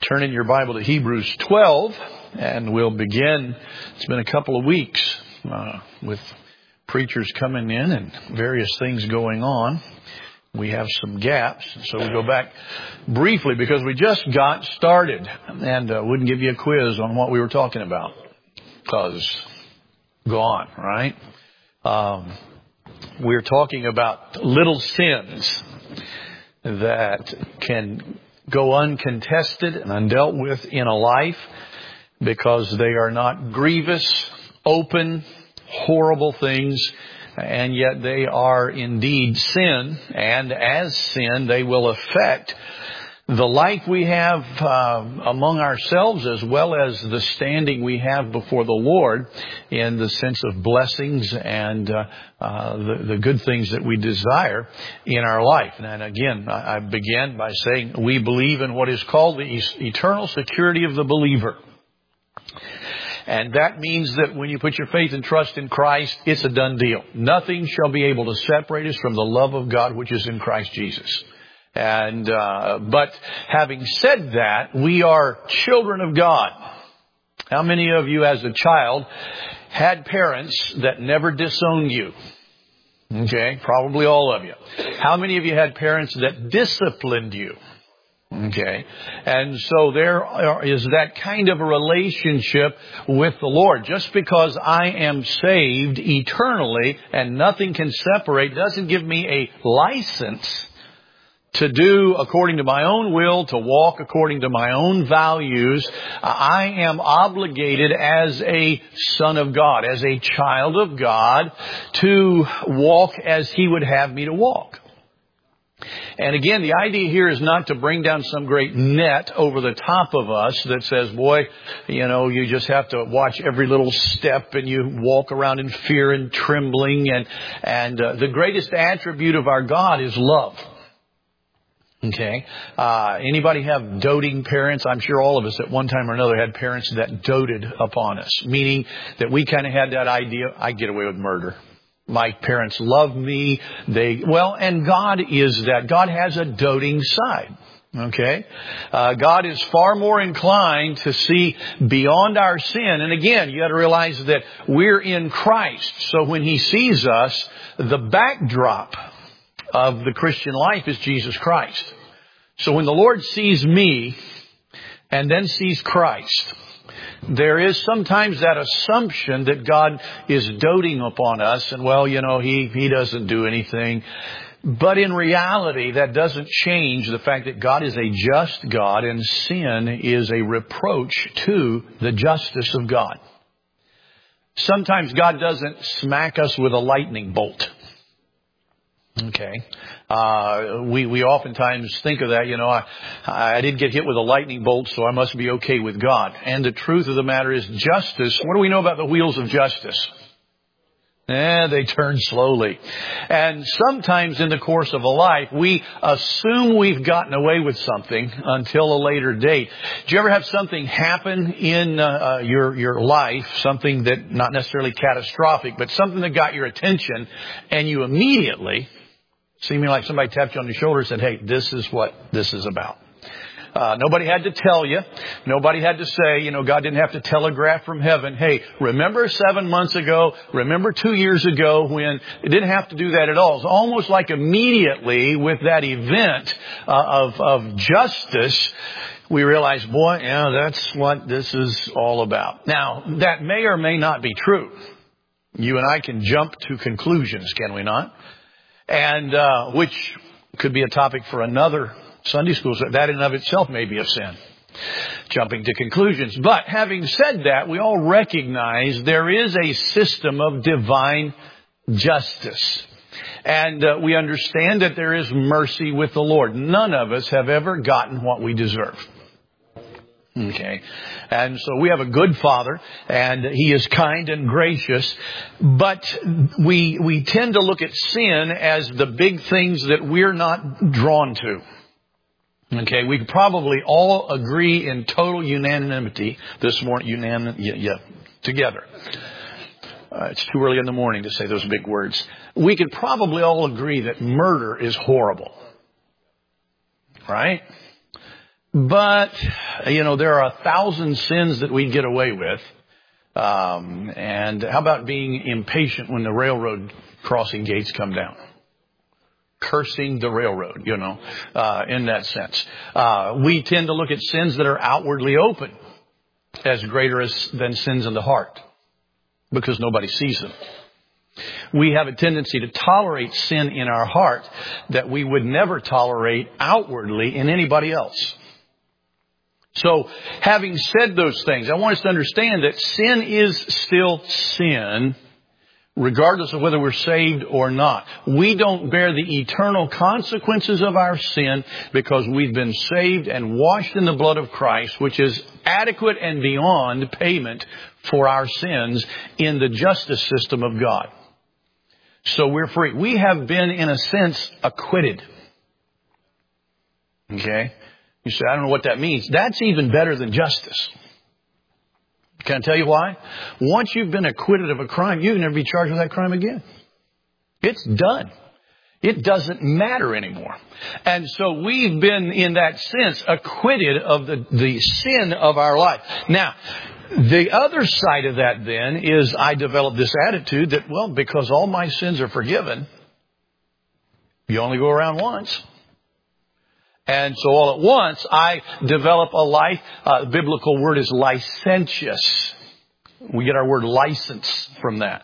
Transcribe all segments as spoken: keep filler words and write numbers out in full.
Turn in your Bible to Hebrews twelve, and we'll begin. It's been a couple of weeks uh, with preachers coming in and various things going on. We have some gaps, so we go back briefly because we just got started, and uh, wouldn't give you a quiz on what we were talking about because gone, right? Um, we're talking about little sins that can go uncontested and undealt with in a life because they are not grievous, open, horrible things, and yet they are indeed sin, and as sin they will affect the life we have uh, among ourselves as well as the standing we have before the Lord in the sense of blessings and uh, uh, the, the good things that we desire in our life. And again, I, I began by saying we believe in what is called the eternal security of the believer. And that means that when you put your faith and trust in Christ, it's a done deal. Nothing shall be able to separate us from the love of God which is in Christ Jesus. And, uh, but having said that, we are children of God. How many of you as a child had parents that never disowned you? Okay, probably all of you. How many of you had parents that disciplined you? Okay. And so there is that kind of a relationship with the Lord. Just because I am saved eternally and nothing can separate doesn't give me a license to do according to my own will, to walk according to my own values. I am obligated as a son of God, as a child of God, to walk as He would have me to walk. And again, the idea here is not to bring down some great net over the top of us that says, boy, you know, you just have to watch every little step and you walk around in fear and trembling. And, and uh, the greatest attribute of our God is love. Okay. Uh, anybody have doting parents? I'm sure all of us at one time or another had parents that doted upon us, meaning that we kind of had that idea, I get away with murder. My parents love me. They, well, and God is that. God has a doting side. Okay. Uh, God is far more inclined to see beyond our sin. And again, you got to realize that we're in Christ. So when He sees us, the backdrop of the Christian life is Jesus Christ. So when the Lord sees me and then sees Christ, there is sometimes that assumption that God is doting upon us and, well, you know, He, He doesn't do anything. But in reality, that doesn't change the fact that God is a just God and sin is a reproach to the justice of God. Sometimes God doesn't smack us with a lightning bolt. Okay. Uh, we, we oftentimes think of that, you know, I, I did get hit with a lightning bolt, so I must be okay with God. And the truth of the matter is justice. What do we know about the wheels of justice? Eh, they turn slowly. And sometimes in the course of a life, we assume we've gotten away with something until a later date. Did you ever have something happen in uh, your, your life, something that not necessarily catastrophic, but something that got your attention, and you immediately, seeming like somebody tapped you on the shoulder and said, hey, this is what this is about. Uh, nobody had to tell you. Nobody had to say, you know, God didn't have to telegraph from heaven. Hey, remember seven months ago? Remember two years ago when it didn't have to do that at all. It's almost like immediately with that event uh, of, of justice, we realize, boy, yeah, that's what this is all about. Now, that may or may not be true. You and I can jump to conclusions, can we not? And, uh, which could be a topic for another Sunday school. So that in and of itself may be a sin. Jumping to conclusions. But having said that, we all recognize there is a system of divine justice. And uh, we understand that there is mercy with the Lord. None of us have ever gotten what we deserve. Okay. And so we have a good Father, and He is kind and gracious, but we we tend to look at sin as the big things that we're not drawn to. Okay, we could probably all agree in total unanimity this morning, unanim, yeah, yeah, together. Uh, it's too early in the morning to say those big words. We could probably all agree that murder is horrible. Right? But, you know, there are a thousand sins that we'd get away with. Um, and how about being impatient when the railroad crossing gates come down? Cursing the railroad, you know, uh, in that sense. Uh, we tend to look at sins that are outwardly open as greater as, than sins in the heart because nobody sees them. We have a tendency to tolerate sin in our heart that we would never tolerate outwardly in anybody else. So, having said those things, I want us to understand that sin is still sin, regardless of whether we're saved or not. We don't bear the eternal consequences of our sin because we've been saved and washed in the blood of Christ, which is adequate and beyond payment for our sins in the justice system of God. So we're free. We have been, in a sense, acquitted. Okay? You say, I don't know what that means. That's even better than justice. Can I tell you why? Once you've been acquitted of a crime, you can never be charged with that crime again. It's done. It doesn't matter anymore. And so we've been, in that sense, acquitted of the, the sin of our life. Now, the other side of that then is I developed this attitude that, well, because all my sins are forgiven, you only go around once. And so all at once, I develop a life. Uh, the biblical word is licentious. We get our word license from that.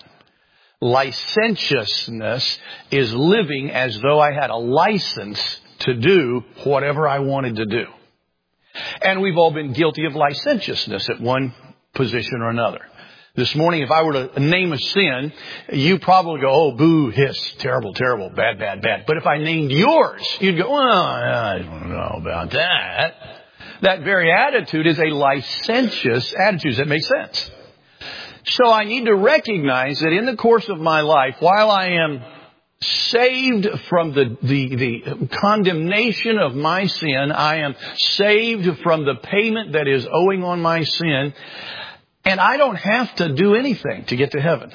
Licentiousness is living as though I had a license to do whatever I wanted to do. And we've all been guilty of licentiousness at one position or another. This morning, if I were to name a sin, you probably go, oh, boo, hiss, terrible, terrible, bad, bad, bad. But if I named yours, you'd go, well, I don't know about that. That very attitude is a licentious attitude. Does that make sense? So I need to recognize that in the course of my life, while I am saved from the, the, the condemnation of my sin, I am saved from the payment that is owing on my sin. And I don't have to do anything to get to heaven.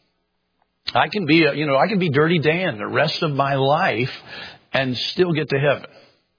I can be, a, you know, I can be Dirty Dan the rest of my life and still get to heaven.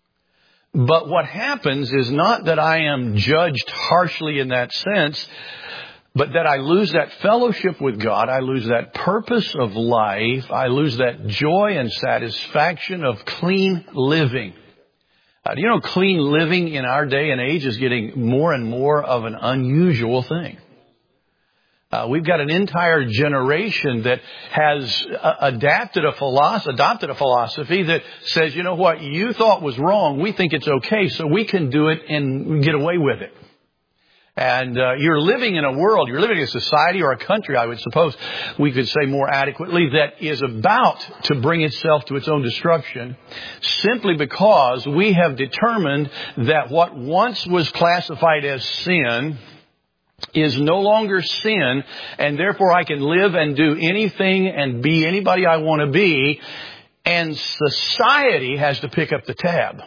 But what happens is not that I am judged harshly in that sense, but that I lose that fellowship with God. I lose that purpose of life. I lose that joy and satisfaction of clean living. Uh, you know, clean living in our day and age is getting more and more of an unusual thing. Uh, we've got an entire generation that has uh, adapted a philosophy, adopted a philosophy that says, you know what, you thought was wrong. We think it's okay, so we can do it and get away with it. And uh, you're living in a world, you're living in a society or a country, I would suppose we could say more adequately, that is about to bring itself to its own destruction simply because we have determined that what once was classified as sin is no longer sin, and therefore I can live and do anything and be anybody I want to be, and society has to pick up the tab.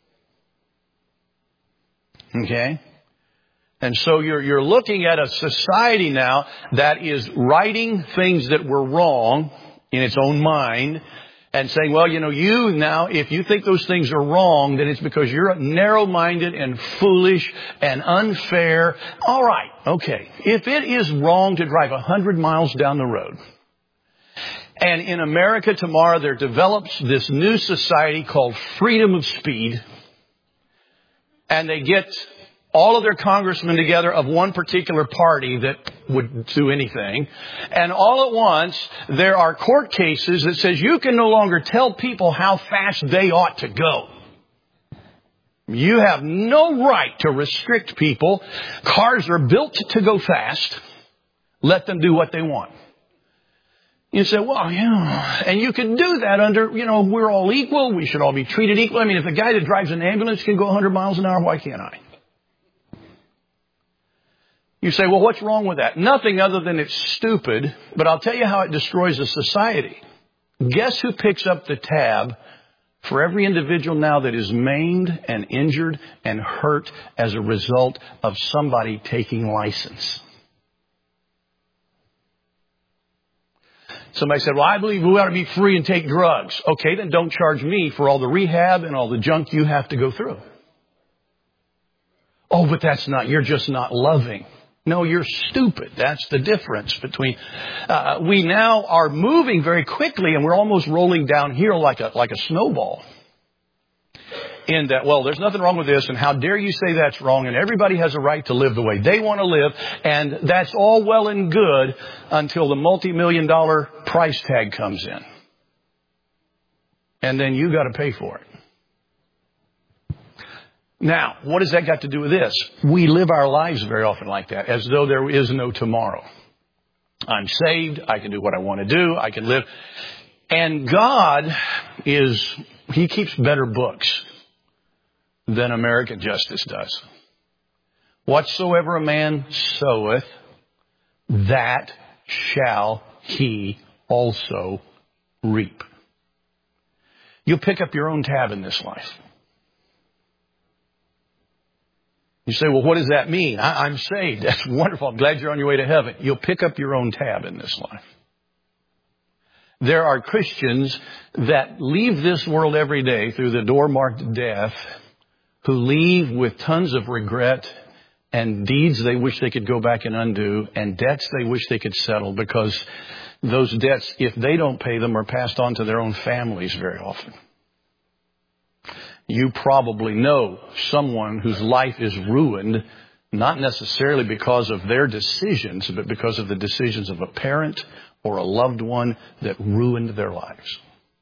Okay? And so you're, you're looking at a society now that is righting things that were wrong in its own mind and saying, well, you know, you now, if you think those things are wrong, then it's because you're narrow-minded and foolish and unfair. All right, okay. If it is wrong to drive one hundred miles down the road, and in America tomorrow there develops this new society called freedom of speed, and they get all of their congressmen together of one particular party that would do anything. And all at once, there are court cases that says you can no longer tell people how fast they ought to go. You have no right to restrict people. Cars are built to go fast. Let them do what they want. You say, well, yeah, and you can do that under, you know, we're all equal. We should all be treated equal. I mean, if a guy that drives an ambulance can go one hundred miles an hour, why can't I? You say, well, what's wrong with that? Nothing other than it's stupid, but I'll tell you how it destroys a society. Guess who picks up the tab for every individual now that is maimed and injured and hurt as a result of somebody taking license? Somebody said, well, I believe we ought to be free and take drugs. Okay, then don't charge me for all the rehab and all the junk you have to go through. Oh, but that's not, you're just not loving. No, you're stupid. That's the difference between, uh, we now are moving very quickly and we're almost rolling downhill like a, like a snowball. In that, well, there's nothing wrong with this and how dare you say that's wrong and everybody has a right to live the way they want to live and that's all well and good until the multi-million dollar price tag comes in. And then you got to pay for it. Now, what has that got to do with this? We live our lives very often like that, as though there is no tomorrow. I'm saved. I can do what I want to do. I can live. And God is, He keeps better books than American justice does. Whatsoever a man soweth, that shall he also reap. You'll pick up your own tab in this life. You say, well, what does that mean? I, I'm saved. That's wonderful. I'm glad you're on your way to heaven. You'll pick up your own tab in this life. There are Christians that leave this world every day through the door marked death, who leave with tons of regret and deeds they wish they could go back and undo and debts they wish they could settle because those debts, if they don't pay them, are passed on to their own families very often. You probably know someone whose life is ruined, not necessarily because of their decisions, but because of the decisions of a parent or a loved one that ruined their lives.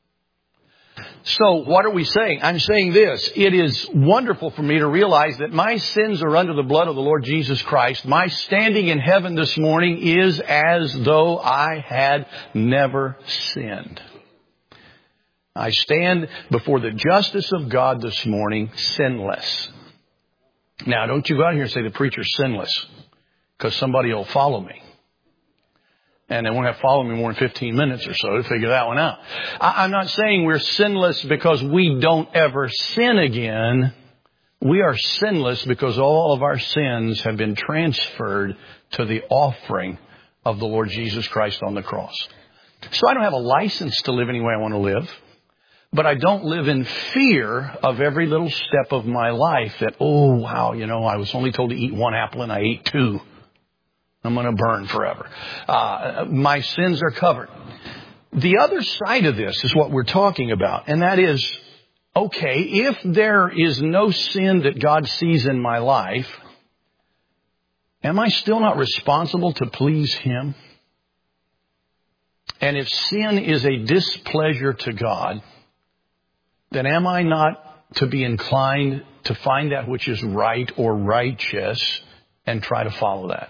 So what are we saying? I'm saying this. It is wonderful for me to realize that my sins are under the blood of the Lord Jesus Christ. My standing in heaven this morning is as though I had never sinned. I stand before the justice of God this morning, sinless. Now, don't you go out here and say the preacher's sinless, because somebody will follow me. And they won't have to follow me more than fifteen minutes or so to figure that one out. I'm not saying we're sinless because we don't ever sin again. We are sinless because all of our sins have been transferred to the offering of the Lord Jesus Christ on the cross. So I don't have a license to live any way I want to live. But I don't live in fear of every little step of my life that, oh, wow, you know, I was only told to eat one apple and I ate two. I'm going to burn forever. Uh, my sins are covered. The other side of this is what we're talking about. And that is, okay, if there is no sin that God sees in my life, am I still not responsible to please Him? And if sin is a displeasure to God, then am I not to be inclined to find that which is right or righteous and try to follow that?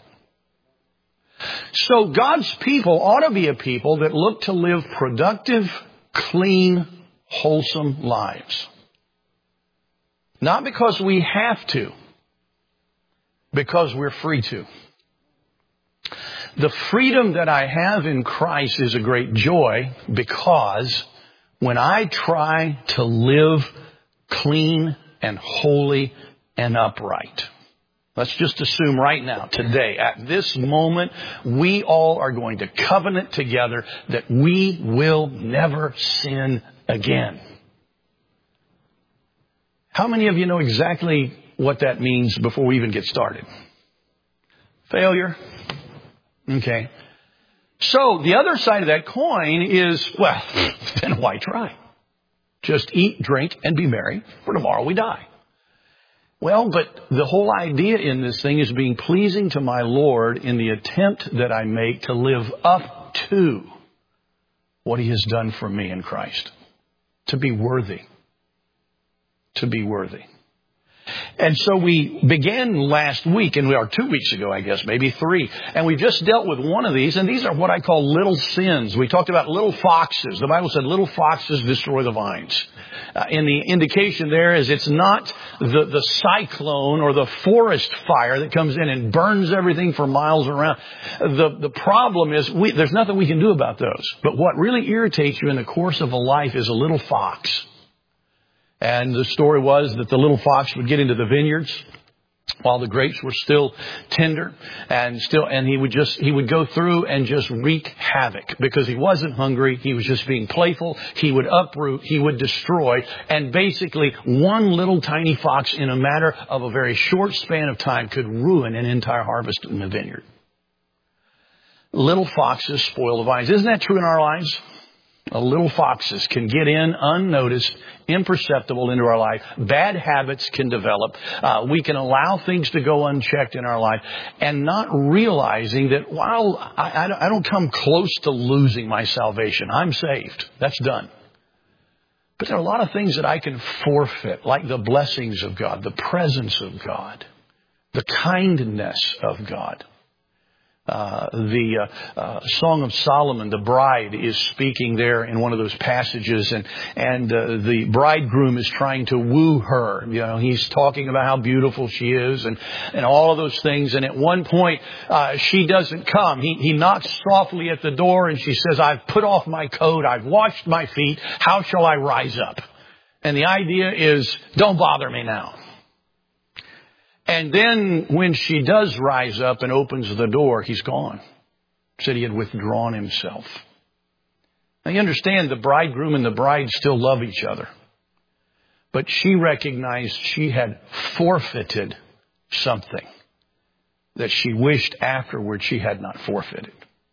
So God's people ought to be a people that look to live productive, clean, wholesome lives. Not because we have to, because we're free to. The freedom that I have in Christ is a great joy because when I try to live clean and holy and upright, let's just assume right now, today, at this moment, we all are going to covenant together that we will never sin again. How many of you know exactly what that means before we even get started? Failure? Okay. So the other side of that coin is, well, then why try? Just eat, drink, and be merry, for tomorrow we die. Well, but the whole idea in this thing is being pleasing to my Lord in the attempt that I make to live up to what He has done for me in Christ. To be worthy. To be worthy. And so we began last week, and we are two weeks ago, I guess, maybe three. And we just dealt with one of these, and these are what I call little sins. We talked about little foxes. The Bible said little foxes destroy the vines. Uh, and the indication there is it's not the, the cyclone or the forest fire that comes in and burns everything for miles around. The, the problem is we, there's nothing we can do about those. But what really irritates you in the course of a life is a little fox. And the story was that the little fox would get into the vineyards while the grapes were still tender and still, and he would just, he would go through and just wreak havoc because he wasn't hungry. He was just being playful. He would uproot, he would destroy, and basically one little tiny fox in a matter of a very short span of time could ruin an entire harvest in the vineyard. Little foxes spoil the vines. Isn't that true in our lives? Uh, little foxes can get in unnoticed, imperceptible into our life. Bad habits can develop. Uh, we can allow things to go unchecked in our life and not realizing that while I, I don't come close to losing my salvation, I'm saved. That's done. But there are a lot of things that I can forfeit, like the blessings of God, the presence of God, the kindness of God. Uh, the uh, uh, Song of Solomon, the bride is speaking there in one of those passages, and and uh, the bridegroom is trying to woo her. You know, he's talking about how beautiful she is, and and all of those things. And at one point, uh, she doesn't come. He he knocks softly at the door, and she says, "I've put off my coat. I've washed my feet. How shall I rise up?" And the idea is, don't bother me now. And then when she does rise up and opens the door, he's gone. Said he had withdrawn himself. Now you understand the bridegroom and the bride still love each other. But she recognized she had forfeited something that she wished afterward she had not forfeited.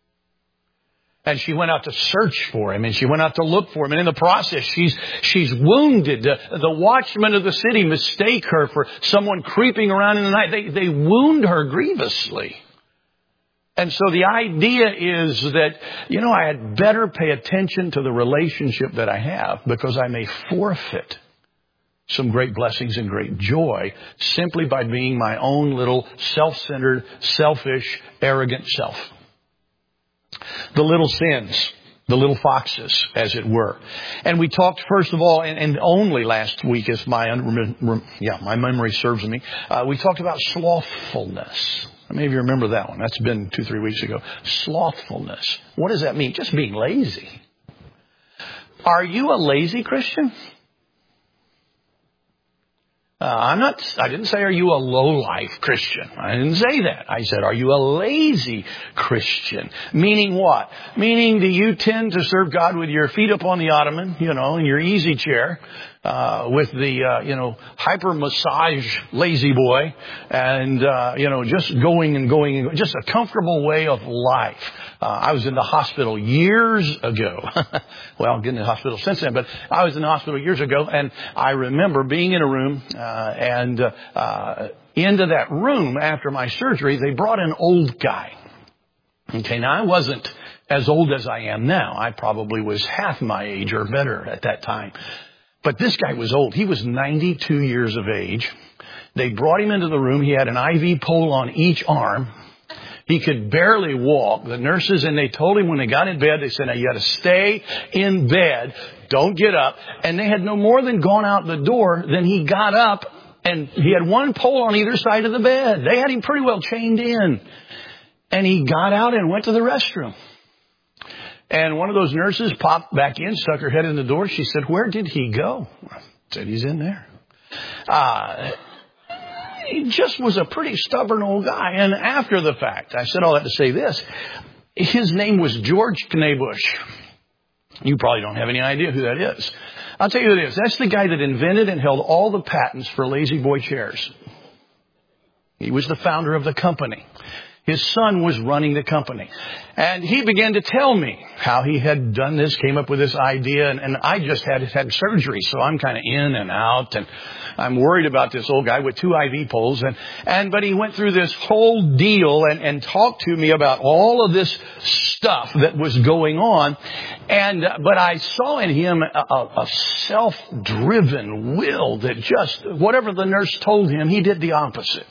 And she went out to search for him, and she went out to look for him. And in the process, she's she's wounded. The, the watchmen of the city mistake her for someone creeping around in the night. They, they wound her grievously. And so the idea is that, you know, I had better pay attention to the relationship that I have because I may forfeit some great blessings and great joy simply by being my own little self-centered, selfish, arrogant self. The little sins, the little foxes, as it were. And we talked, first of all, and, and only last week, as my yeah my memory serves me, uh, we talked about slothfulness. How many of you remember that one? That's been two, three weeks ago. Slothfulness. What does that mean? Just being lazy. Are you a lazy Christian? Uh, I'm not, I didn't say, are you a low-life Christian? I didn't say that. I said, are you a lazy Christian? Meaning what? Meaning, do you tend to serve God with your feet up on the ottoman, you know, in your easy chair, uh, with the, uh, you know, hyper massage lazy boy, and, uh, you know, just going and going and going, just a comfortable way of life. Uh, I was in the hospital years ago. Well, getting in the hospital since then, but I was in the hospital years ago, and I remember being in a room, uh, and, uh, uh, into that room after my surgery, they brought an old guy. Okay, now I wasn't as old as I am now. I probably was half my age or better at that time. But this guy was old. He was ninety-two years of age. They brought him into the room. He had an I V pole on each arm. He could barely walk. The nurses, and they told him when they got in bed, they said, now you got to stay in bed. Don't get up. And they had no more than gone out the door than he got up, and he had one pole on either side of the bed. They had him pretty well chained in. And he got out and went to the restroom. And one of those nurses popped back in, stuck her head in the door. She said, where did he go? I said, he's in there. Uh, he just was a pretty stubborn old guy. And after the fact, I said all that to say this. His name was George Knabush. You probably don't have any idea who that is. I'll tell you who it is. That's the guy that invented and held all the patents for lazy boy chairs. He was the founder of the company. His son was running the company. And he began to tell me how he had done this, came up with this idea. And, and I just had had surgery, so I'm kind of in and out. And I'm worried about this old guy with two I V poles. And, and but he went through this whole deal and, and talked to me about all of this stuff that was going on. And uh, but I saw in him a, a self-driven will that just, whatever the nurse told him, he did the opposite.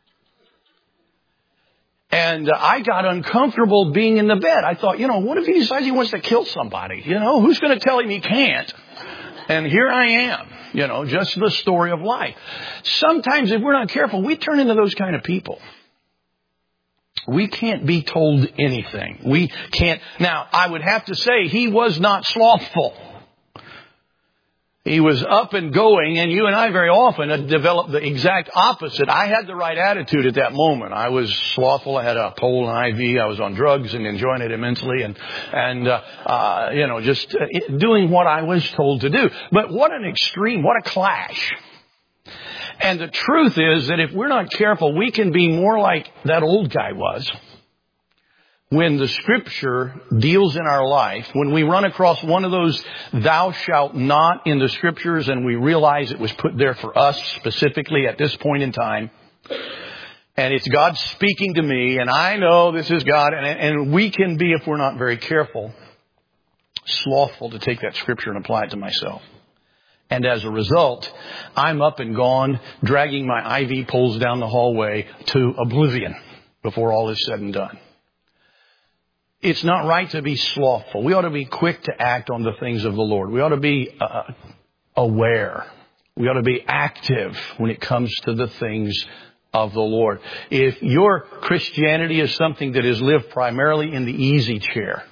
And uh, I got uncomfortable being in the bed. I thought, you know, what if he decides he wants to kill somebody? You know, who's going to tell him he can't? And here I am, you know, just the story of life. Sometimes if we're not careful, we turn into those kind of people. We can't be told anything. We can't. Now, I would have to say he was not slothful. He was up and going, and you and I very often had developed the exact opposite. I had the right attitude at that moment. I was slothful. I had a pole and I V. I was on drugs and enjoying it immensely, and and uh, uh, you know, just uh, doing what I was told to do. But what an extreme! What a clash! And the truth is that if we're not careful, we can be more like that old guy was. When the Scripture deals in our life, when we run across one of those thou shalt not in the Scriptures and we realize it was put there for us specifically at this point in time, and it's God speaking to me, and I know this is God, and, and we can be, if we're not very careful, slothful to take that Scripture and apply it to myself. And as a result, I'm up and gone, dragging my I V poles down the hallway to oblivion before all is said and done. It's not right to be slothful. We ought to be quick to act on the things of the Lord. We ought to be uh, aware. We ought to be active when it comes to the things of the Lord. If your Christianity is something that is lived primarily in the easy chair,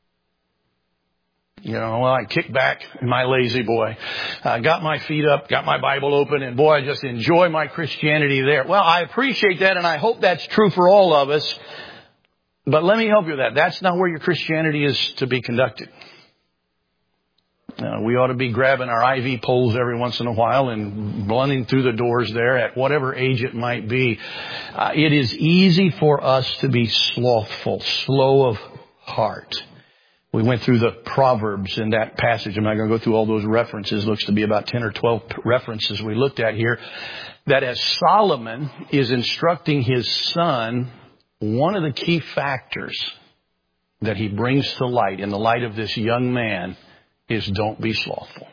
you know, well, I kick back in my lazy boy, uh, got my feet up, got my Bible open, and boy, I just enjoy my Christianity there. Well, I appreciate that, and I hope that's true for all of us. But let me help you with that. That's not where your Christianity is to be conducted. Uh, we ought to be grabbing our I V poles every once in a while and blunting through the doors there at whatever age it might be. Uh, it is easy for us to be slothful, slow of heart. We went through the Proverbs in that passage. I'm not going to go through all those references. It looks to be about ten or twelve references we looked at here. That as Solomon is instructing his son, one of the key factors that he brings to light in the light of this young man is don't be slothful.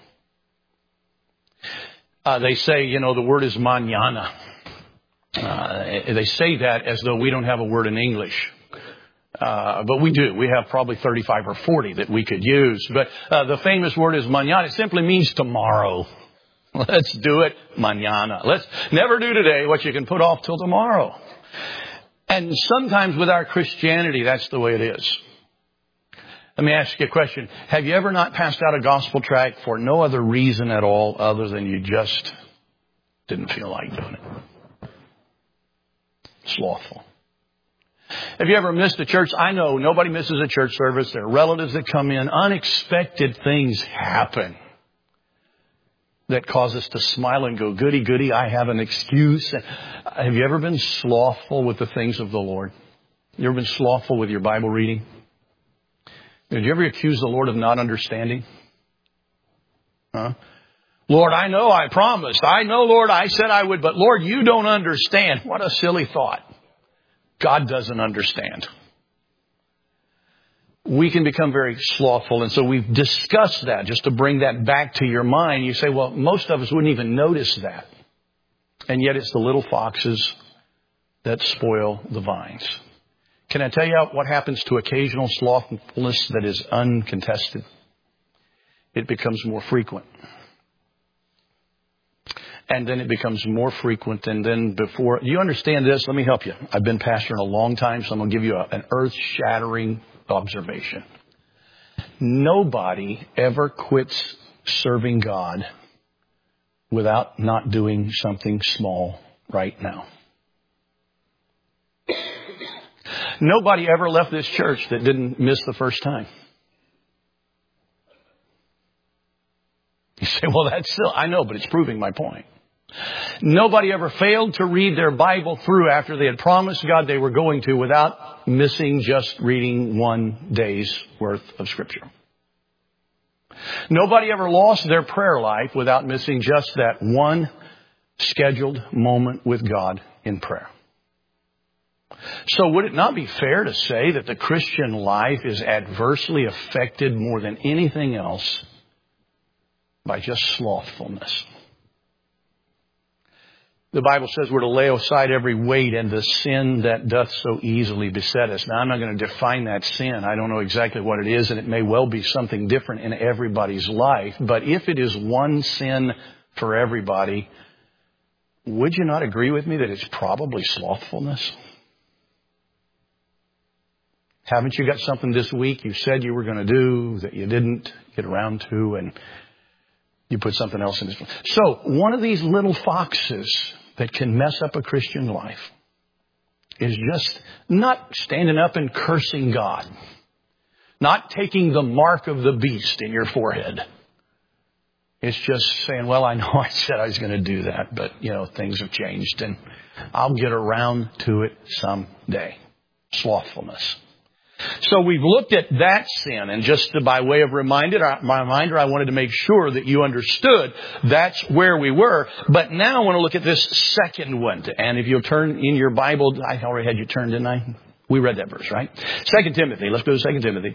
Uh, they say, you know, the word is mañana. Uh, they say that as though we don't have a word in English. Uh, but we do. We have probably thirty-five or forty that we could use. But uh, the famous word is mañana. It simply means tomorrow. Let's do it mañana. Let's never do today what you can put off till tomorrow. And sometimes with our Christianity, that's the way it is. Let me ask you a question. Have you ever not passed out a gospel tract for no other reason at all other than you just didn't feel like doing it? Slothful. Have you ever missed a church? I know nobody misses a church service. There are relatives that come in. Unexpected things happen that cause us to smile and go, goody, goody, I have an excuse. Have you ever been slothful with the things of the Lord? You ever been slothful with your Bible reading? Did you ever accuse the Lord of not understanding? Huh? Lord, I know I promised. I know, Lord, I said I would, but Lord, you don't understand. What a silly thought. God doesn't understand. We can become very slothful. And so we've discussed that just to bring that back to your mind. You say, well, most of us wouldn't even notice that. And yet it's the little foxes that spoil the vines. Can I tell you what happens to occasional slothfulness that is uncontested? It becomes more frequent. And then it becomes more frequent. And then before you understand this, let me help you. I've been pastoring a long time, so I'm going to give you a, an earth-shattering observation. Nobody ever quits serving God without not doing something small right now. Nobody ever left this church that didn't miss the first time. You say, well, that's still, I know, but it's proving my point. Nobody ever failed to read their Bible through after they had promised God they were going to without missing just reading one day's worth of Scripture. Nobody ever lost their prayer life without missing just that one scheduled moment with God in prayer. So would it not be fair to say that the Christian life is adversely affected more than anything else by just slothfulness? The Bible says we're to lay aside every weight and the sin that doth so easily beset us. Now, I'm not going to define that sin. I don't know exactly what it is, and it may well be something different in everybody's life. But if it is one sin for everybody, would you not agree with me that it's probably slothfulness? Haven't you got something this week you said you were going to do that you didn't get around to? And You put something else in this one. So one of these little foxes that can mess up a Christian life is just not standing up and cursing God. Not taking the mark of the beast in your forehead. It's just saying, well, I know I said I was going to do that, but, you know, things have changed and I'll get around to it someday. Slothfulness. So we've looked at that sin, and just by way of reminder, my reminder, I wanted to make sure that you understood that's where we were. But now I want to look at this second one. And if you'll turn in your Bible, I already had you turned, didn't I? We read that verse, right? Second Timothy. Let's go to Second Timothy.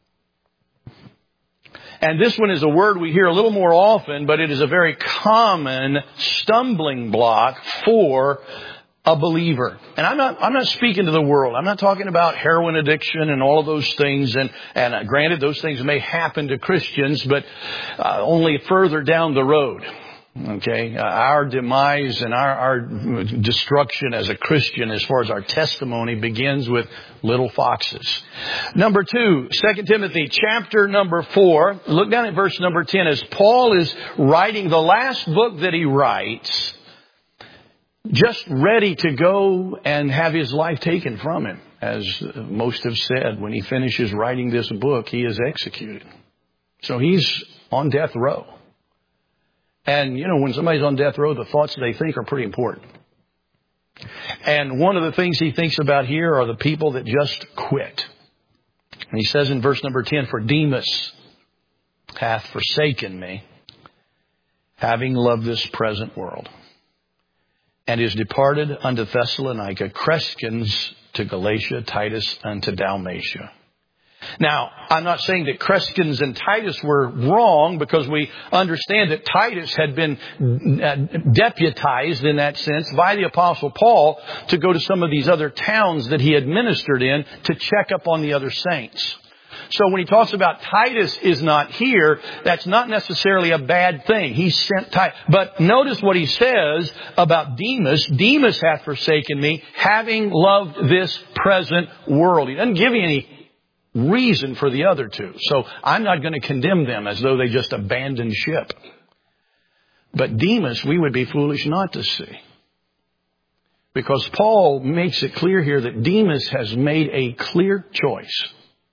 And this one is a word we hear a little more often, but it is a very common stumbling block for a believer. And I'm not, I'm not speaking to the world. I'm not talking about heroin addiction and all of those things. And, and uh, granted, those things may happen to Christians, but uh, only further down the road. Okay, uh, our demise and our, our destruction as a Christian, as far as our testimony, begins with little foxes. Number two, Second Timothy chapter number four. Look down at verse number ten. As Paul is writing the last book that he writes, just ready to go and have his life taken from him. As most have said, when he finishes writing this book, he is executed. So he's on death row. And, you know, when somebody's on death row, the thoughts they think are pretty important. And one of the things he thinks about here are the people that just quit. And he says in verse number ten, for Demas hath forsaken me, having loved this present world, and is departed unto Thessalonica, Crescens to Galatia, Titus unto Dalmatia. Now, I'm not saying that Crescens and Titus were wrong, because we understand that Titus had been deputized in that sense by the Apostle Paul to go to some of these other towns that he had ministered in to check up on the other saints. So when he talks about Titus is not here, that's not necessarily a bad thing. He sent Titus. But notice what he says about Demas. Demas hath forsaken me, having loved this present world. He doesn't give you any reason for the other two. So I'm not going to condemn them as though they just abandoned ship. But Demas, we would be foolish not to see. Because Paul makes it clear here that Demas has made a clear choice.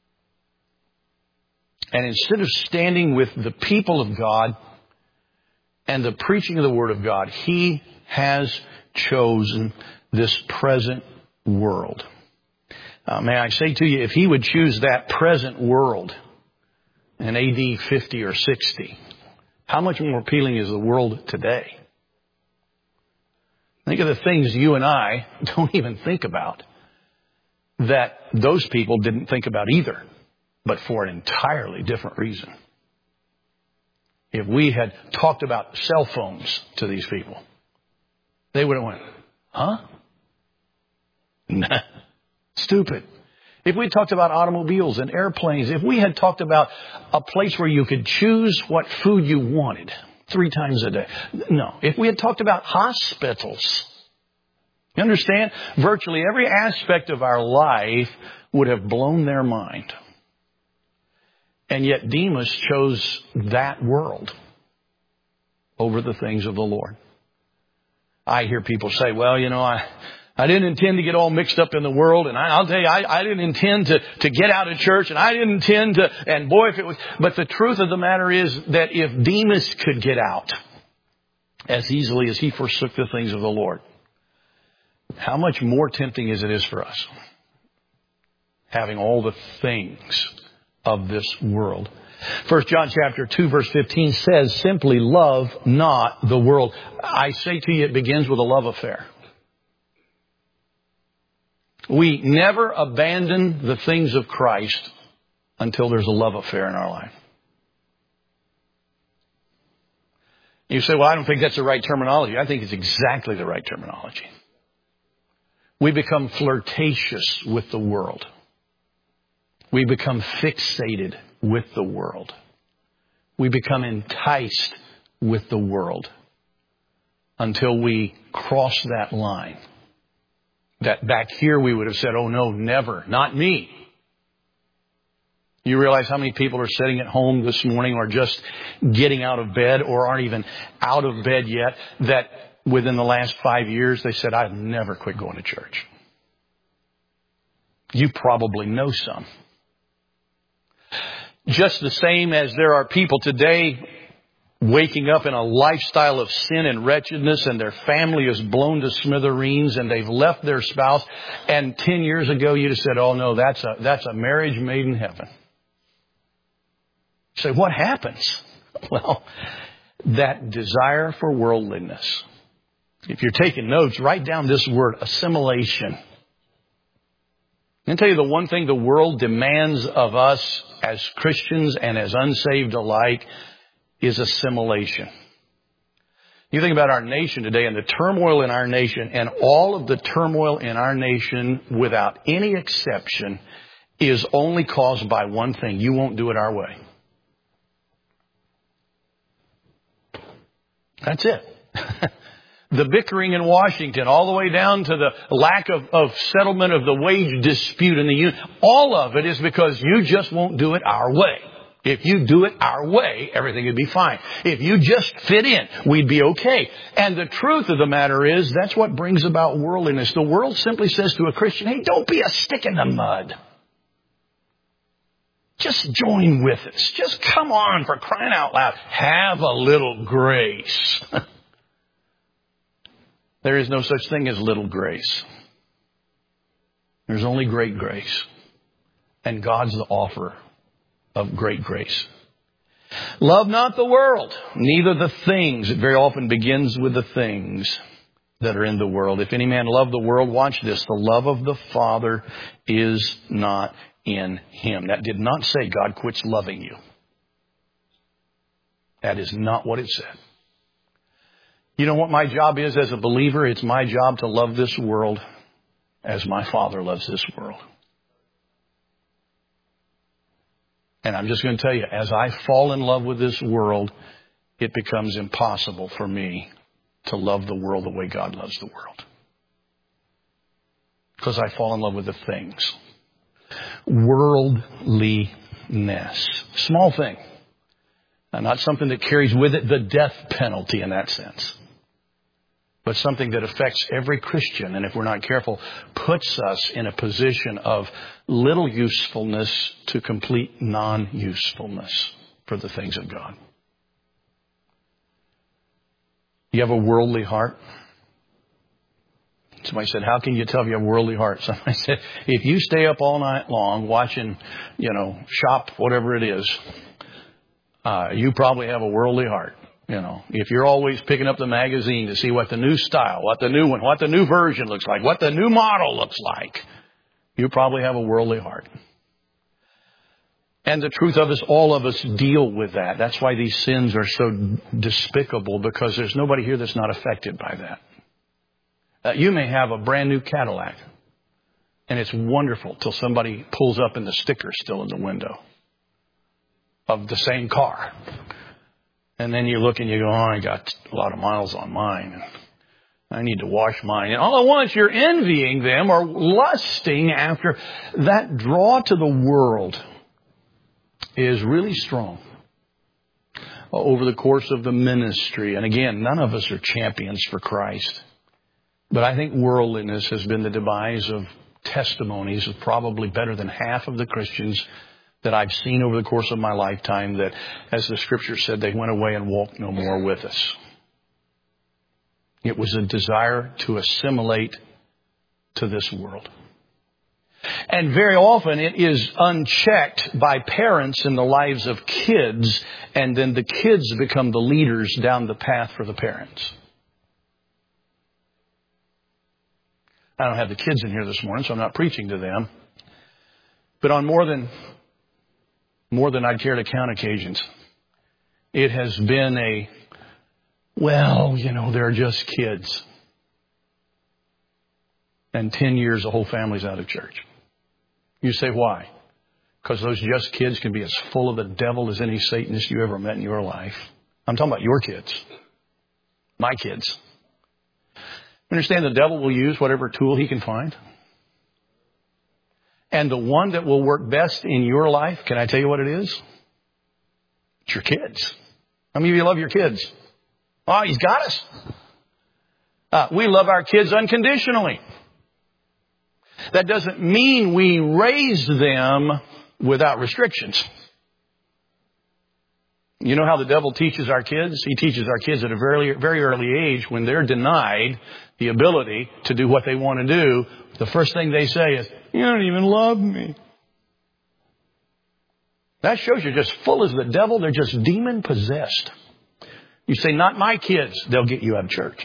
And instead of standing with the people of God and the preaching of the Word of God, he has chosen this present world. Uh, may I say to you, if he would choose that present world in A D fifty or sixty, how much more appealing is the world today? Think of the things you and I don't even think about that those people didn't think about either, but for an entirely different reason. If we had talked about cell phones to these people, they would have went, huh? Nah. Stupid. If we talked about automobiles and airplanes, if we had talked about a place where you could choose what food you wanted three times a day. No. If we had talked about hospitals, you understand? Virtually every aspect of our life would have blown their mind. And yet Demas chose that world over the things of the Lord. I hear people say, well, you know, I... I didn't intend to get all mixed up in the world. And I, I'll tell you, I, I didn't intend to, to get out of church. And I didn't intend to, and boy, if it was, but the truth of the matter is that if Demas could get out as easily as he forsook the things of the Lord, how much more tempting is it is for us having all the things of this world. First John chapter two verse fifteen says, simply love not the world. I say to you, it begins with a love affair. We never abandon the things of Christ until there's a love affair in our life. You say, well, I don't think that's the right terminology. I think it's exactly the right terminology. We become flirtatious with the world. We become fixated with the world. We become enticed with the world until we cross that line. That back here we would have said, oh no, never, not me. You realize how many people are sitting at home this morning or just getting out of bed or aren't even out of bed yet that within the last five years they said, I've never quit going to church. You probably know some. Just the same as there are people today waking up in a lifestyle of sin and wretchedness, and their family is blown to smithereens, and they've left their spouse. And ten years ago, you'd have said, oh, no, that's a, that's a marriage made in heaven. You say, what happens? Well, that desire for worldliness. If you're taking notes, write down this word, assimilation. I'm going to tell you the one thing the world demands of us as Christians and as unsaved alike is assimilation. You think about our nation today and the turmoil in our nation, and all of the turmoil in our nation, without any exception, is only caused by one thing. You won't do it our way. That's it. The bickering in Washington, all the way down to the lack of, of settlement of the wage dispute in the union, all of it is because you just won't do it our way. If you do it our way, everything would be fine. If you just fit in, we'd be okay. And the truth of the matter is, that's what brings about worldliness. The world simply says to a Christian, hey, don't be a stick in the mud. Just join with us. Just come on, for crying out loud. Have a little grace. There is no such thing as little grace. There's only great grace. And God's the offer of great grace. Love not the world, neither the things. It very often begins with the things that are in the world. If any man love the world, watch this. The love of the Father is not in him. That did not say God quits loving you. That is not what it said. You know what my job is as a believer? It's my job to love this world as my Father loves this world. And I'm just going to tell you, as I fall in love with this world, it becomes impossible for me to love the world the way God loves the world. Because I fall in love with the things. Worldliness. Small thing. And not something that carries with it the death penalty in that sense. But something that affects every Christian, and if we're not careful, puts us in a position of little usefulness to complete non-usefulness for the things of God. You have a worldly heart? Somebody said, how can you tell if you have a worldly heart? Somebody said, if you stay up all night long watching, you know, shop, whatever it is, uh, you probably have a worldly heart. You know, if you're always picking up the magazine to see what the new style, what the new one, what the new version looks like, what the new model looks like, you probably have a worldly heart. And the truth of us, all of us deal with that. That's why these sins are so despicable, because there's nobody here that's not affected by that. Uh, you may have a brand new Cadillac, and it's wonderful till somebody pulls up and the sticker's still in the window of the same car. And then you look and you go, oh, I got a lot of miles on mine, and I need to wash mine. And all at once you're envying them or lusting after. That draw to the world is really strong over the course of the ministry. And again, none of us are champions for Christ. But I think worldliness has been the demise of testimonies of probably better than half of the Christians that I've seen over the course of my lifetime, that, as the Scripture said, they went away and walked no more with us. It was a desire to assimilate to this world. And very often it is unchecked by parents in the lives of kids, and then the kids become the leaders down the path for the parents. I don't have the kids in here this morning, so I'm not preaching to them. But on more than more than I'd care to count occasions, it has been a, well, you know, they're just kids. And ten years, the whole family's out of church. You say, why? Because those just kids can be as full of the devil as any Satanist you ever met in your life. I'm talking about your kids. My kids. Understand the devil will use whatever tool he can find. And the one that will work best in your life, can I tell you what it is? It's your kids. How many of you love your kids? Oh, He's got us. Uh, we love our kids unconditionally. That doesn't mean we raise them without restrictions. You know how the devil teaches our kids? He teaches our kids at a very, very early age when they're denied the ability to do what they want to do. The first thing they say is, "You don't even love me." That shows you're just full as the devil. They're just demon possessed. You say, "Not my kids." They'll get you out of church.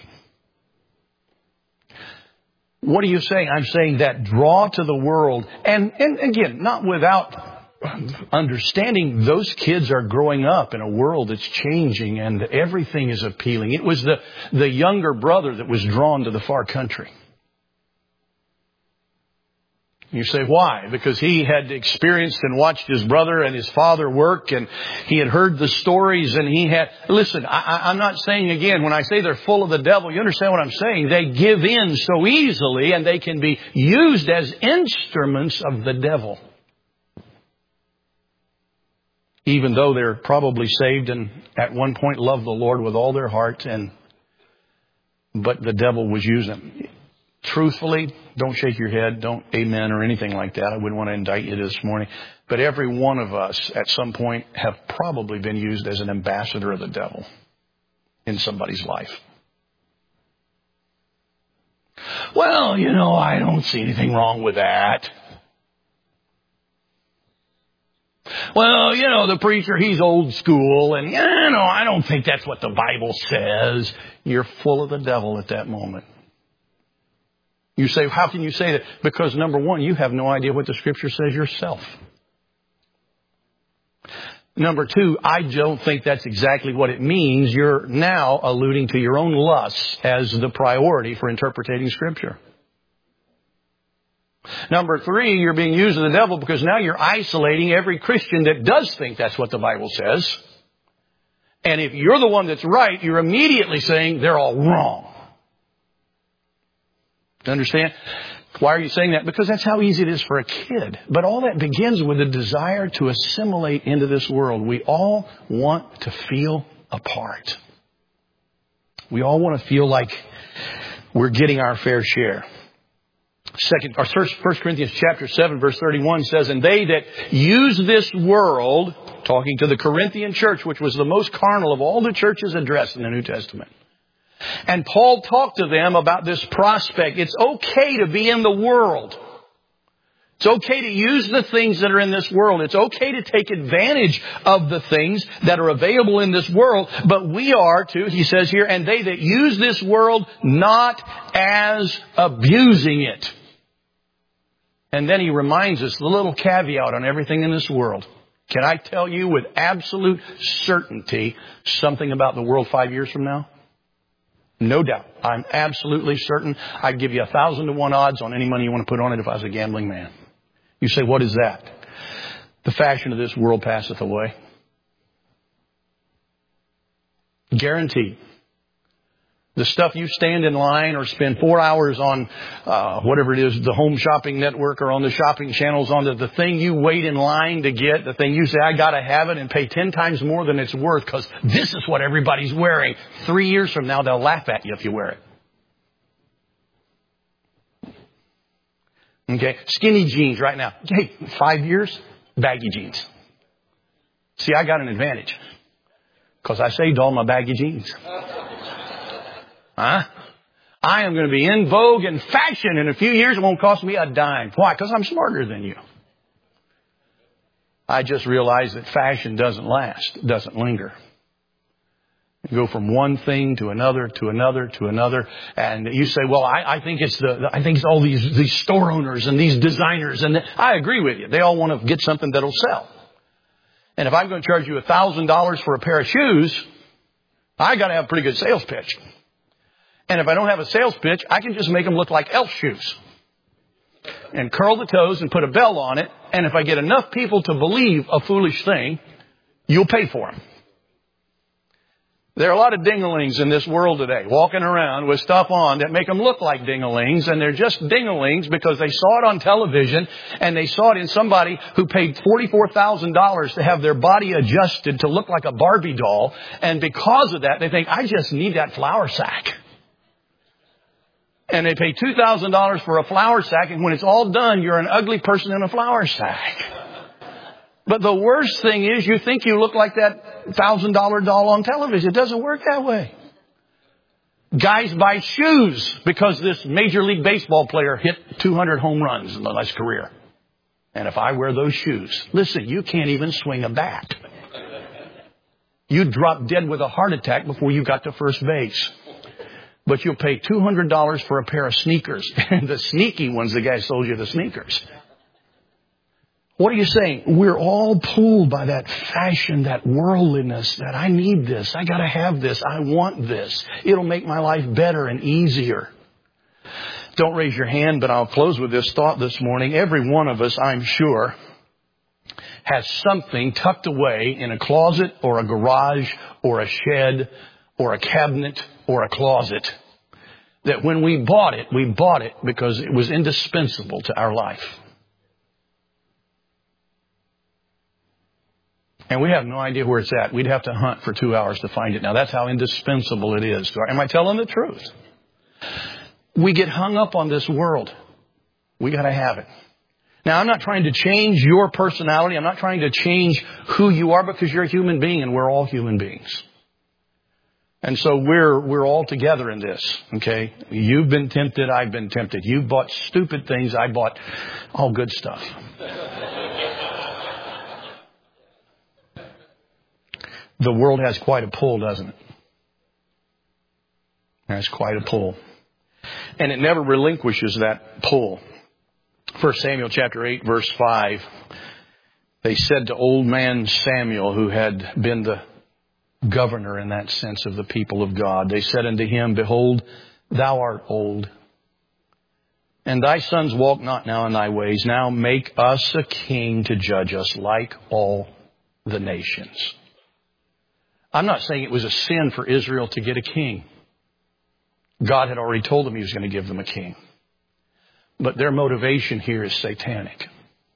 What are you saying? I'm saying that draw to the world. And, and again, not without understanding those kids are growing up in a world that's changing and everything is appealing. It was the, the younger brother that was drawn to the far country. You say, why? Because he had experienced and watched his brother and his father work, and he had heard the stories, and he had... Listen, I, I'm not saying, again, when I say they're full of the devil, you understand what I'm saying? They give in so easily, and they can be used as instruments of the devil. Even though they're probably saved and at one point loved the Lord with all their heart, and but the devil was using them. Truthfully, don't shake your head, don't amen or anything like that. I wouldn't want to indict you this morning. But every one of us at some point have probably been used as an ambassador of the devil in somebody's life. Well, you know, I don't see anything wrong with that. Well, you know, the preacher, he's old school, and, you know, I don't think that's what the Bible says. You're full of the devil at that moment. You say, how can you say that? Because, number one, you have no idea what the Scripture says yourself. Number two, I don't think that's exactly what it means. You're now alluding to your own lusts as the priority for interpreting Scripture. Number three, you're being used of the devil because now you're isolating every Christian that does think that's what the Bible says. And if you're the one that's right, you're immediately saying they're all wrong. Understand? Why are you saying that? Because that's how easy it is for a kid. But all that begins with a desire to assimilate into this world. We all want to feel a part. We all want to feel like we're getting our fair share. Second, or First Corinthians chapter seven, verse thirty-one says, "And they that use this world," talking to the Corinthian church, which was the most carnal of all the churches addressed in the New Testament. And Paul talked to them about this prospect. It's okay to be in the world. It's okay to use the things that are in this world. It's okay to take advantage of the things that are available in this world. But we are to, he says here, "and they that use this world not as abusing it." And then he reminds us the little caveat on everything in this world. Can I tell you with absolute certainty something about the world five years from now? No doubt. I'm absolutely certain. I'd give you a thousand to one odds on any money you want to put on it if I was a gambling man. You say, what is that? The fashion of this world passeth away. Guaranteed. The stuff you stand in line or spend four hours on, uh, whatever it is, the home shopping network or on the shopping channels, on the, the thing you wait in line to get, the thing you say, I got to have it and pay ten times more than it's worth because this is what everybody's wearing. Three years from now, they'll laugh at you if you wear it. Okay. Skinny jeans right now. Hey, five years, baggy jeans. See, I got an advantage because I saved all my baggy jeans. Huh? I am going to be in vogue and fashion in a few years. It won't cost me a dime. Why? Because I'm smarter than you. I just realized that fashion doesn't last, doesn't linger. You go from one thing to another, to another, to another, and you say, "Well, I, I think it's the, I think it's all these these store owners and these designers." And the, I agree with you. They all want to get something that'll sell. And if I'm going to charge you a thousand dollars for a pair of shoes, I got to have a pretty good sales pitch. And if I don't have a sales pitch, I can just make them look like elf shoes and curl the toes and put a bell on it. And if I get enough people to believe a foolish thing, you'll pay for them. There are a lot of ding-a-lings in this world today, walking around with stuff on that make them look like ding-a-lings, and they're just ding-a-lings because they saw it on television, and they saw it in somebody who paid forty-four thousand dollars to have their body adjusted to look like a Barbie doll, and because of that, they think, I just need that flour sack. And they pay two thousand dollars for a flour sack, and when it's all done, you're an ugly person in a flour sack. But the worst thing is you think you look like that one thousand dollars doll on television. It doesn't work that way. Guys buy shoes because this Major League Baseball player hit two hundred home runs in the last career. And if I wear those shoes, listen, you can't even swing a bat. You'd drop dead with a heart attack before you got to first base. But you'll pay two hundred dollars for a pair of sneakers. And the sneaky ones, the guy sold you the sneakers. What are you saying? We're all pulled by that fashion, that worldliness, that I need this, I got to have this, I want this. It'll make my life better and easier. Don't raise your hand, but I'll close with this thought this morning. Every one of us, I'm sure, has something tucked away in a closet or a garage or a shed or a cabinet or a closet that when we bought it, we bought it because it was indispensable to our life. And we have no idea where it's at. We'd have to hunt for two hours to find it. Now, that's how indispensable it is. Am I telling the truth? We get hung up on this world. We got to have it. Now, I'm not trying to change your personality. I'm not trying to change who you are because you're a human being and we're all human beings. And so we're we're all together in this, okay? You've been tempted. I've been tempted. You've bought stupid things. I bought all good stuff. The world has quite a pull, doesn't it? It has quite a pull. And it never relinquishes that pull. First Samuel chapter eight, verse five. They said to old man Samuel, who had been the governor in that sense of the people of God, they said unto him, Behold, thou art old, and thy sons walk not now in thy ways. Now make us a king to judge us like all the nations. I'm not saying it was a sin for Israel to get a king. God had already told them He was going to give them a king. But their motivation here is satanic.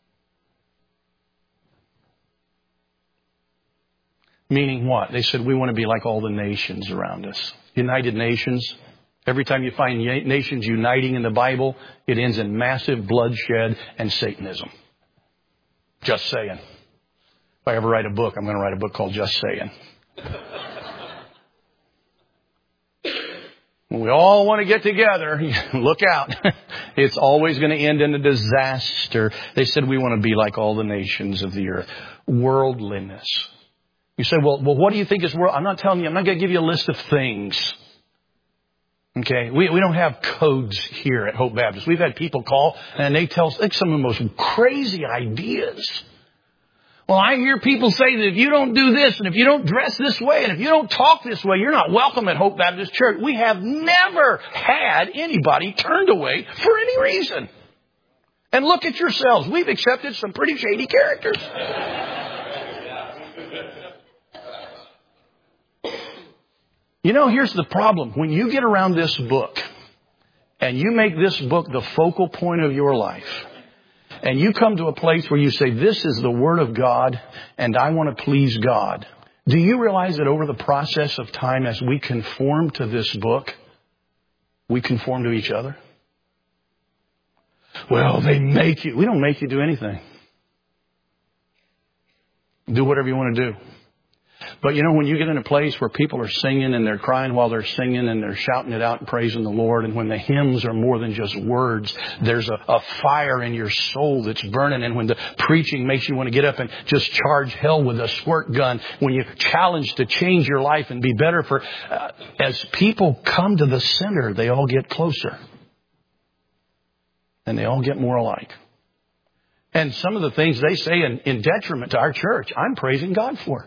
Meaning what? They said, we want to be like all the nations around us. United Nations. Every time you find nations uniting in the Bible, it ends in massive bloodshed and Satanism. Just saying. If I ever write a book, I'm going to write a book called Just Saying. When we all want to get together, look out. It's always going to end in a disaster. They said we want to be like all the nations of the earth. Worldliness. You say, well, well, what do you think is world? I'm not telling you. I'm not going to give you a list of things. Okay? We, we don't have codes here at Hope Baptist. We've had people call and they tell us like, some of the most crazy ideas. Well, I hear people say that if you don't do this and if you don't dress this way and if you don't talk this way, you're not welcome at Hope Baptist Church. We have never had anybody turned away for any reason. And look at yourselves. We've accepted some pretty shady characters. You know, here's the problem. When you get around this book and you make this book the focal point of your life, and you come to a place where you say, this is the Word of God, and I want to please God. Do you realize that over the process of time, as we conform to this book, we conform to each other? Well, they make you. We don't make you do anything. Do whatever you want to do. But you know, when you get in a place where people are singing and they're crying while they're singing and they're shouting it out and praising the Lord, and when the hymns are more than just words, there's a, a fire in your soul that's burning, and when the preaching makes you want to get up and just charge hell with a squirt gun, when you're challenged to change your life and be better for, uh, as people come to the center, they all get closer. And they all get more alike. And some of the things they say in, in detriment to our church, I'm praising God for.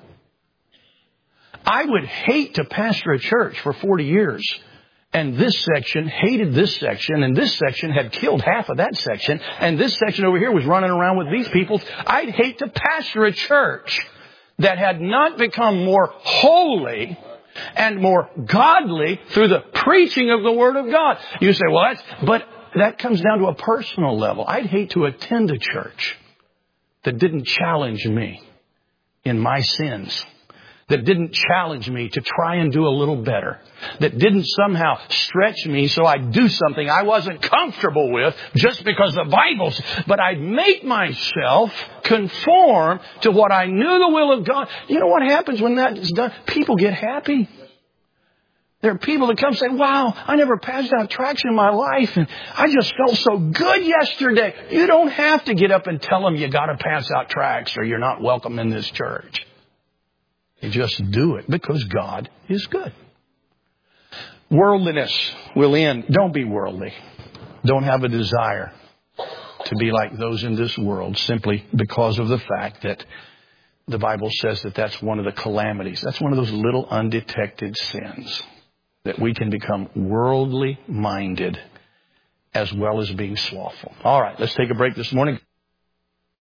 I would hate to pastor a church for forty years, and this section hated this section, and this section had killed half of that section, and this section over here was running around with these people. I'd hate to pastor a church that had not become more holy and more godly through the preaching of the Word of God. You say, well, that's, but that comes down to a personal level. I'd hate to attend a church that didn't challenge me in my sins, that didn't challenge me to try and do a little better, that didn't somehow stretch me so I'd do something I wasn't comfortable with just because the Bible's, but I'd make myself conform to what I knew the will of God. You know what happens when that is done? People get happy. There are people that come and say, wow, I never passed out tracts in my life, and I just felt so good yesterday. You don't have to get up and tell them you got to pass out tracts or you're not welcome in this church. You just do it because God is good. Worldliness will end. Don't be worldly. Don't have a desire to be like those in this world simply because of the fact that the Bible says that that's one of the calamities. That's one of those little undetected sins, that we can become worldly minded as well as being slothful. All right, let's take a break this morning.